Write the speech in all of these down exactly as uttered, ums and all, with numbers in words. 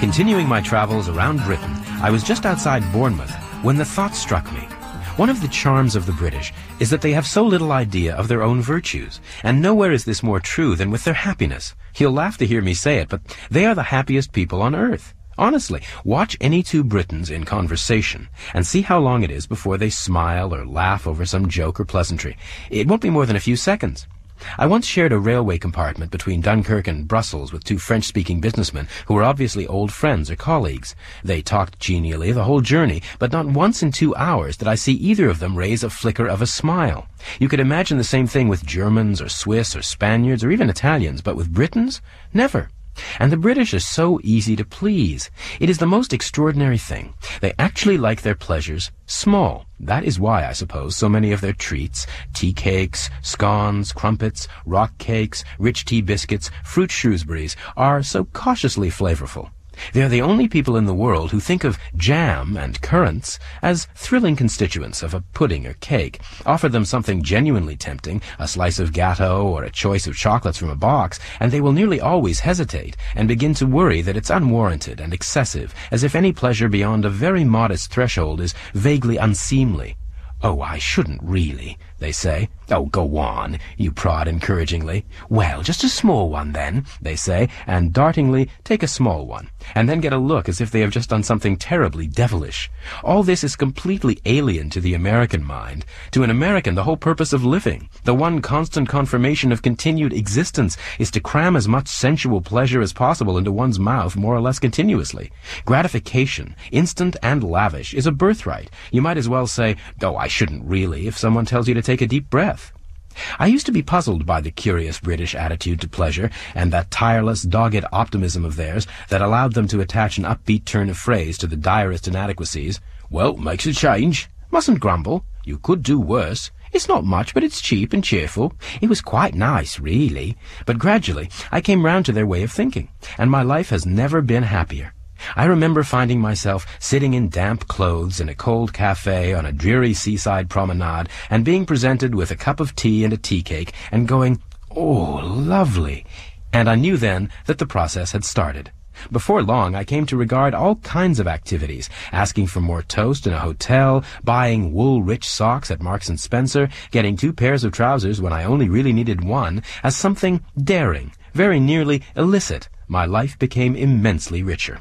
Continuing my travels around Britain, I was just outside Bournemouth when the thought struck me. One of the charms of the British is that they have so little idea of their own virtues, and nowhere is this more true than with their happiness. You'll laugh to hear me say it, but they are the happiest people on earth. Honestly, watch any two Britons in conversation and see how long it is before they smile or laugh over some joke or pleasantry. It won't be more than a few seconds. I once shared a railway compartment between Dunkirk and Brussels with two French-speaking businessmen who were obviously old friends or colleagues. They talked genially the whole journey, but not once in two hours did I see either of them raise a flicker of a smile. You could imagine the same thing with Germans or Swiss or Spaniards or even Italians, but with Britons? Never. And the British are so easy to please. It is the most extraordinary thing. They actually like their pleasures small. That is why, I suppose, so many of their treats, tea cakes, scones, crumpets, rock cakes, rich tea biscuits, fruit Shrewsburys, are so cautiously flavorful. They are the only people in the world who think of jam and currants as thrilling constituents of a pudding or cake. Offer them something genuinely tempting, a slice of gateau or a choice of chocolates from a box, and they will nearly always hesitate and begin to worry that it's unwarranted and excessive, as if any pleasure beyond a very modest threshold is vaguely unseemly. "Oh, I shouldn't really," they say. "Oh, go on," you prod encouragingly. "Well, just a small one then," they say, and dartingly take a small one, and then get a look as if they have just done something terribly devilish. All this is completely alien to the American mind. To an American, the whole purpose of living, the one constant confirmation of continued existence, is to cram as much sensual pleasure as possible into one's mouth more or less continuously. Gratification, instant and lavish, is a birthright. You might as well say, "Oh, I shouldn't really," if someone tells you to take a deep breath. I used to be puzzled by the curious British attitude to pleasure and that tireless, dogged optimism of theirs that allowed them to attach an upbeat turn of phrase to the direst inadequacies. "Well, makes a change. Mustn't grumble. You could do worse. It's not much, but it's cheap and cheerful. It was quite nice, really." But gradually I came round to their way of thinking, and my life has never been happier. I remember finding myself sitting in damp clothes in a cold cafe on a dreary seaside promenade and being presented with a cup of tea and a tea cake and going, "Oh, lovely." And I knew then that the process had started. Before long, I came to regard all kinds of activities, asking for more toast in a hotel, buying wool-rich socks at Marks and Spencer, getting two pairs of trousers when I only really needed one, as something daring, very nearly illicit. My life became immensely richer.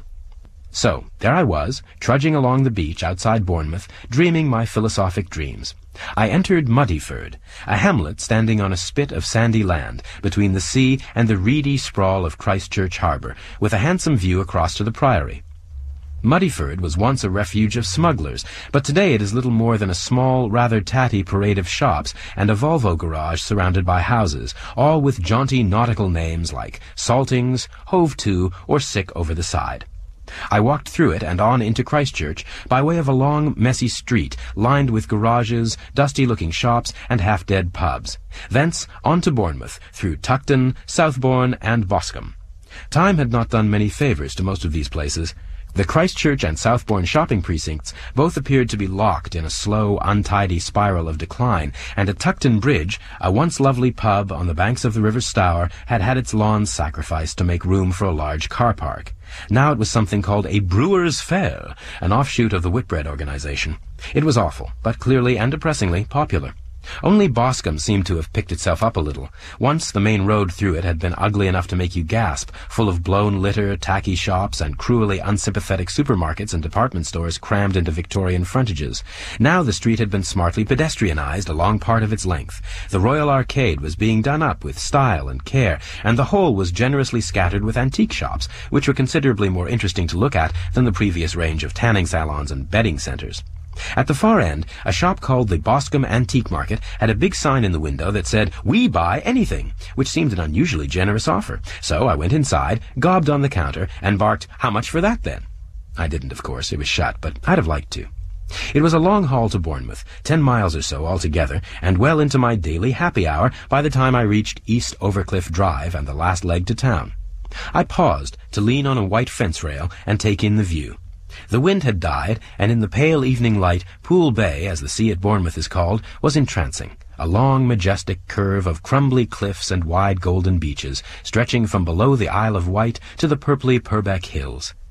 So, there I was, trudging along the beach outside Bournemouth, dreaming my philosophic dreams. I entered Muddyford, a hamlet standing on a spit of sandy land, between the sea and the reedy sprawl of Christchurch Harbour, with a handsome view across to the Priory. Muddyford was once a refuge of smugglers, but today it is little more than a small, rather tatty parade of shops and a Volvo garage surrounded by houses, all with jaunty nautical names like Saltings, Hove To, or Sick Over the Side. I walked through it and on into Christchurch by way of a long, messy street lined with garages, dusty-looking shops, and half-dead pubs. Thence on to Bournemouth, through Tuckton, Southbourne, and Boscombe. Time had not done many favours to most of these places. The Christchurch and Southbourne shopping precincts both appeared to be locked in a slow, untidy spiral of decline, and at Tuckton Bridge, a once lovely pub on the banks of the River Stour had had its lawns sacrificed to make room for a large car park. Now it was something called a Brewers' Fair, an offshoot of the Whitbread organization. It was awful, but clearly and depressingly popular. Only Boscombe seemed to have picked itself up a little. Once the main road through it had been ugly enough to make you gasp, full of blown litter, tacky shops, and cruelly unsympathetic supermarkets and department stores crammed into Victorian frontages. Now the street had been smartly pedestrianized along part of its length. The Royal Arcade was being done up with style and care, and the whole was generously scattered with antique shops, which were considerably more interesting to look at than the previous range of tanning salons and bedding centres. At the far end, a shop called the Boscombe Antique Market had a big sign in the window that said, "We buy anything," which seemed an unusually generous offer. So I went inside, gobbed on the counter, and barked, "How much for that, then?" I didn't, of course. It was shut, but I'd have liked to. It was a long haul to Bournemouth, ten miles or so altogether, and well into my daily happy hour by the time I reached East Overcliff Drive and the last leg to town. I paused to lean on a white fence rail and take in the view. The wind had died, and in the pale evening light, Poole Bay, as the sea at Bournemouth is called, was entrancing, a long, majestic curve of crumbly cliffs and wide golden beaches, stretching from below the Isle of Wight to the purply Purbeck Hills.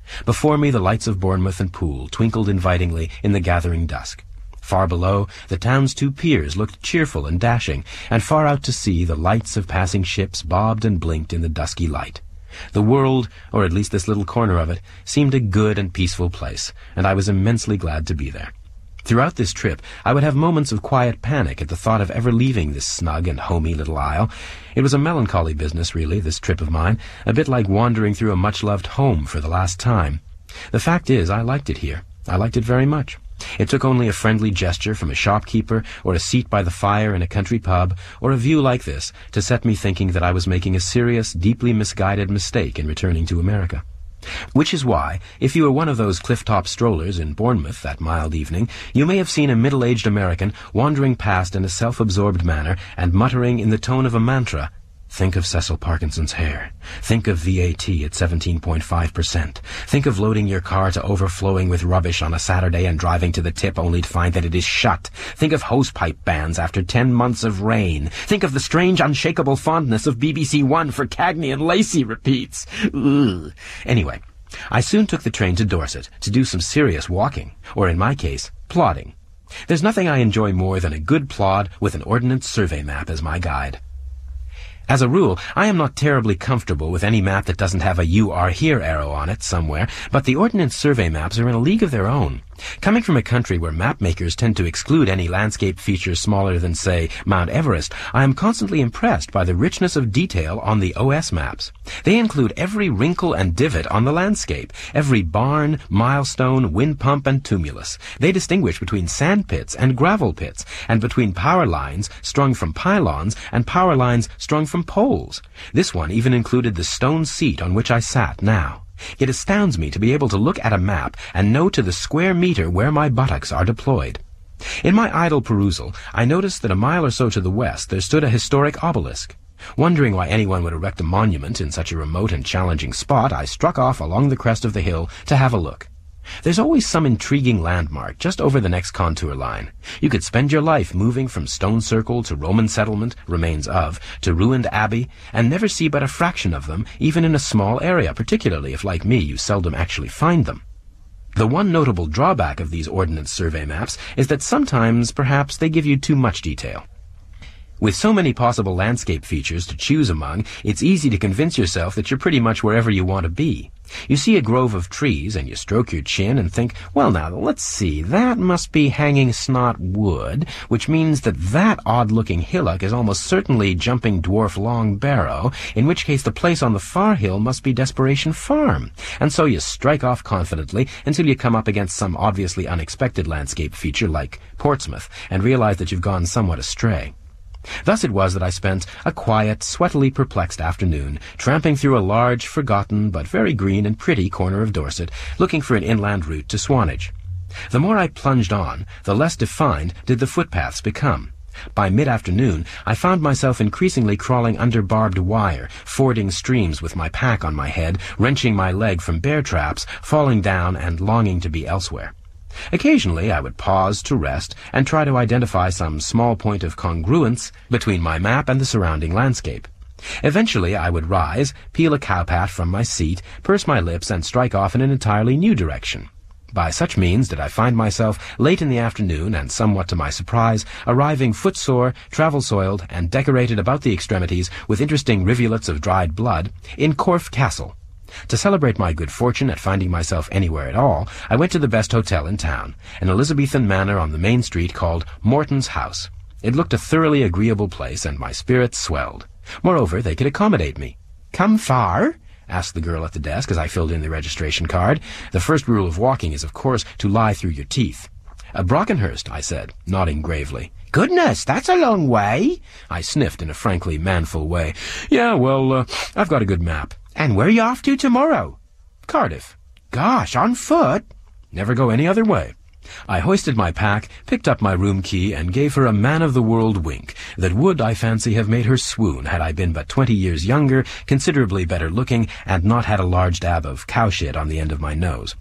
Before me, the lights of Bournemouth and Poole twinkled invitingly in the gathering dusk. Far below, the town's two piers looked cheerful and dashing, and far out to sea the lights of passing ships bobbed and blinked in the dusky light. The world, or at least this little corner of it, seemed a good and peaceful place, and I was immensely glad to be there. Throughout this trip, I would have moments of quiet panic at the thought of ever leaving this snug and homey little isle. It was a melancholy business, really, this trip of mine, a bit like wandering through a much-loved home for the last time. The fact is, I liked it here. I liked it very much. It took only a friendly gesture from a shopkeeper, or a seat by the fire in a country pub, or a view like this, to set me thinking that I was making a serious, deeply misguided mistake in returning to America. Which is why, if you were one of those cliff-top strollers in Bournemouth that mild evening, you may have seen a middle-aged American wandering past in a self-absorbed manner and muttering in the tone of a mantra, "Think of Cecil Parkinson's hair. Think of V A T at seventeen point five percent. Think of loading your car to overflowing with rubbish on a Saturday and driving to the tip only to find that it is shut. Think of hosepipe bans after ten months of rain. Think of the strange, unshakable fondness of B B C One for Cagney and Lacey repeats. Ugh. Anyway, I soon took the train to Dorset to do some serious walking, or in my case, plodding. There's nothing I enjoy more than a good plod with an Ordnance Survey map as my guide. As a rule, I am not terribly comfortable with any map that doesn't have a "You Are Here" arrow on it somewhere, but the Ordnance Survey maps are in a league of their own. Coming from a country where map makers tend to exclude any landscape features smaller than, say, Mount Everest, I am constantly impressed by the richness of detail on the O S maps. They include every wrinkle and divot on the landscape, every barn, milestone, wind pump, and tumulus. They distinguish between sand pits and gravel pits, and between power lines strung from pylons and power lines strung from poles. This one even included the stone seat on which I sat now. It astounds me to be able to look at a map and know to the square meter where my buttocks are deployed. In my idle perusal, I noticed that a mile or so to the west there stood a historic obelisk. Wondering why anyone would erect a monument in such a remote and challenging spot, I struck off along the crest of the hill to have a look. There's always some intriguing landmark just over the next contour line. You could spend your life moving from stone circle to Roman settlement, remains of, to ruined abbey, and never see but a fraction of them, even in a small area, particularly if, like me, you seldom actually find them. The one notable drawback of these Ordnance Survey maps is that sometimes, perhaps, they give you too much detail. With so many possible landscape features to choose among, it's easy to convince yourself that you're pretty much wherever you want to be. You see a grove of trees and you stroke your chin and think, well now, let's see, that must be Hanging Snot Wood, which means that that odd-looking hillock is almost certainly Jumping Dwarf Long Barrow, in which case the place on the far hill must be Desperation Farm. And so you strike off confidently until you come up against some obviously unexpected landscape feature like Portsmouth and realize that you've gone somewhat astray. Thus it was that I spent a quiet, sweatily perplexed afternoon tramping through a large, forgotten, but very green and pretty corner of Dorset, looking for an inland route to Swanage. The more I plunged on, the less defined did the footpaths become. By mid-afternoon, I found myself increasingly crawling under barbed wire, fording streams with my pack on my head, wrenching my leg from bear traps, falling down and longing to be elsewhere. Occasionally I would pause to rest and try to identify some small point of congruence between my map and the surrounding landscape. Eventually I would rise, peel a cowpat from my seat, purse my lips, and strike off in an entirely new direction. By such means did I find myself, late in the afternoon, and somewhat to my surprise, arriving footsore, travel-soiled, and decorated about the extremities with interesting rivulets of dried blood, in Corfe Castle. To celebrate my good fortune at finding myself anywhere at all, I went to the best hotel in town, an Elizabethan manor on the main street called Morton's House. It looked a thoroughly agreeable place, and my spirits swelled. Moreover, they could accommodate me. "Come far?" asked the girl at the desk as I filled in the registration card. The first rule of walking is, of course, to lie through your teeth. "A Brockenhurst," I said, nodding gravely. "Goodness, that's a long way." I sniffed in a frankly manful way. "Yeah, well, uh, I've got a good map." "And where are you off to tomorrow?" "Cardiff." "Gosh, on foot?" "Never go any other way." I hoisted my pack, picked up my room key, and gave her a man-of-the-world wink that would, I fancy, have made her swoon had I been but twenty years younger, considerably better looking, and not had a large dab of cow shit on the end of my nose.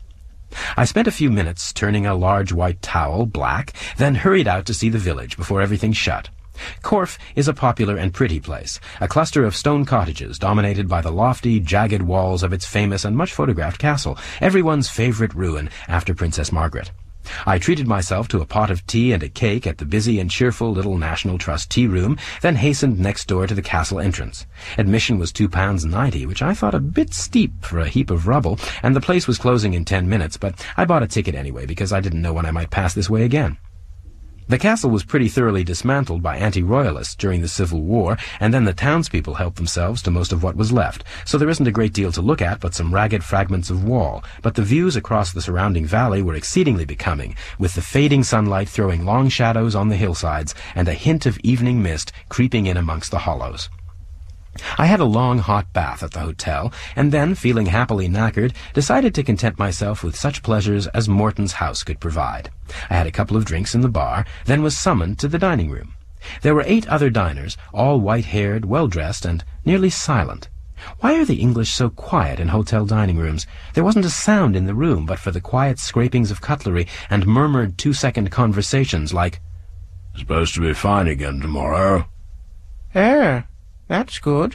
I spent a few minutes turning a large white towel black, then hurried out to see the village before everything shut. Corfe is a popular and pretty place, a cluster of stone cottages dominated by the lofty, jagged walls of its famous and much photographed castle, everyone's favorite ruin after Princess Margaret. I treated myself to a pot of tea and a cake at the busy and cheerful little National Trust tea room, then hastened next door to the castle entrance. Admission was two pounds ninety, which I thought a bit steep for a heap of rubble, and the place was closing in ten minutes, but I bought a ticket anyway because I didn't know when I might pass this way again. The castle was pretty thoroughly dismantled by anti-royalists during the Civil War, and then the townspeople helped themselves to most of what was left, so there isn't a great deal to look at but some ragged fragments of wall, but the views across the surrounding valley were exceedingly becoming, with the fading sunlight throwing long shadows on the hillsides and a hint of evening mist creeping in amongst the hollows. I had a long hot bath at the hotel, and then, feeling happily knackered, decided to content myself with such pleasures as Morton's house could provide. I had a couple of drinks in the bar, then was summoned to the dining room. There were eight other diners, all white-haired, well-dressed, and nearly silent. Why are the English so quiet in hotel dining rooms? There wasn't a sound in the room but for the quiet scrapings of cutlery and murmured two-second conversations like, "Supposed to be fine again tomorrow." "Eh, that's good."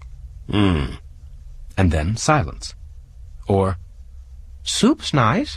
Hmm. And then silence. Or, "Soup's nice."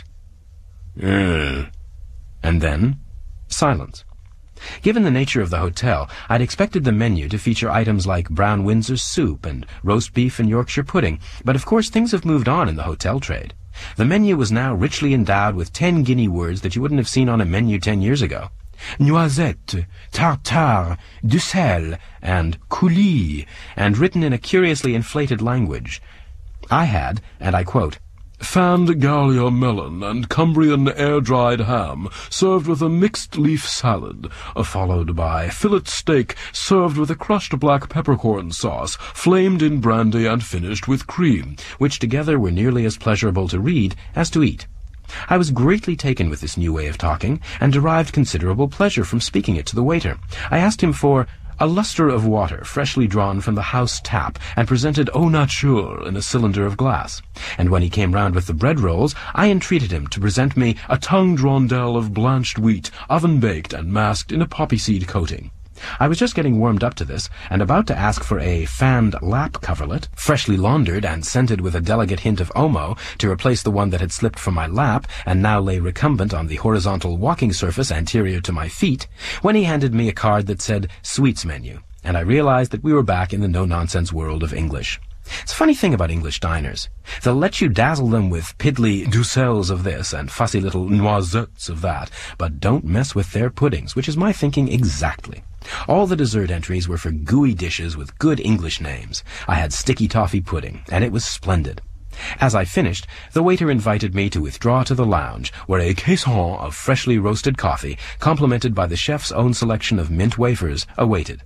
Yeah. And then silence. Given the nature of the hotel, I'd expected the menu to feature items like brown Windsor soup and roast beef and Yorkshire pudding, but of course things have moved on in the hotel trade. The menu was now richly endowed with ten guinea words that you wouldn't have seen on a menu ten years ago. Noisette, tartare, duxelles, and coulis, and written in a curiously inflated language. I had, and I quote, "Fanned Gallia melon and Cumbrian air-dried ham, served with a mixed leaf salad, uh, followed by fillet steak served with a crushed black peppercorn sauce, flamed in brandy and finished with cream," which together were nearly as pleasurable to read as to eat. I was greatly taken with this new way of talking, and derived considerable pleasure from speaking it to the waiter. I asked him for a lustre of water freshly drawn from the house tap and presented au nature in a cylinder of glass. And when he came round with the bread rolls, I entreated him to present me a tongued rondelle of blanched wheat, oven-baked and masked in a poppy seed coating. I was just getting warmed up to this, and about to ask for a fanned lap coverlet, freshly laundered and scented with a delicate hint of Omo, to replace the one that had slipped from my lap and now lay recumbent on the horizontal walking surface anterior to my feet, when he handed me a card that said Sweets Menu, and I realized that we were back in the no-nonsense world of English. It's a funny thing about English diners. They'll let you dazzle them with piddly duxelles of this and fussy little noisettes of that, but don't mess with their puddings, which is my thinking exactly. All the dessert entries were for gooey dishes with good English names. I had sticky toffee pudding, and it was splendid. As I finished, the waiter invited me to withdraw to the lounge, where a caisson of freshly roasted coffee, complemented by the chef's own selection of mint wafers, awaited.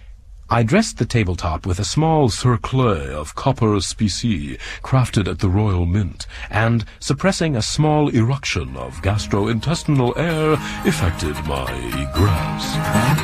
I dressed the tabletop with a small cerclet of copper specie crafted at the Royal Mint, and, suppressing a small eruption of gastrointestinal air, effected my egress.